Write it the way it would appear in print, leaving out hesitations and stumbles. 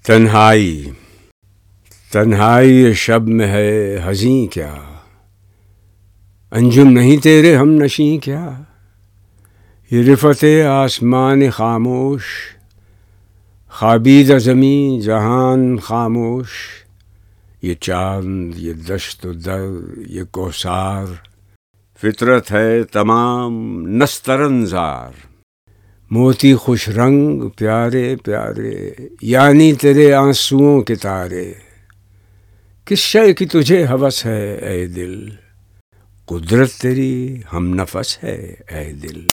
तन्हाई तन्हाई ये शब में है हज़ीं क्या, अंजुम नहीं तेरे हम नशी क्या। ये रिफ़ते आसमान खामोश, ख़ाबीज़ ज़मीं जहान खामोश। ये चाँद ये दश्त व दर ये कोसार, फितरत है तमाम नस्तरंजार। मोती खुश रंग प्यारे प्यारे, यानी तेरे आंसुओं के तारे। किस शय की तुझे हवस है ए दिल, कुदरत तेरी हम नफस है ए दिल।